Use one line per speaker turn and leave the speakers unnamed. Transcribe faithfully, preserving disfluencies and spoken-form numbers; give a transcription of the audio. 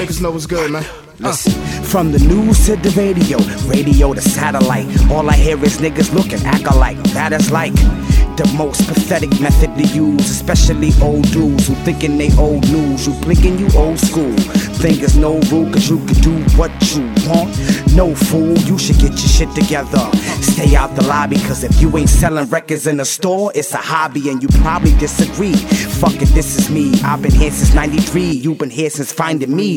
niggas know what's good, man.
Listen, from the news to the radio, radio to satellite, all I hear is niggas looking, act alike. That is like the most pathetic method to use, especially old dudes who thinking they old news. You blinking, you old school. Think there's no rule, cause you can do what you want. No fool, you should get your shit together. Stay out the lobby, cause if you ain't selling records in the store, it's a hobby and you probably disagree. Fuck it, this is me. I've been here since ninety-three, you've been here since finding me.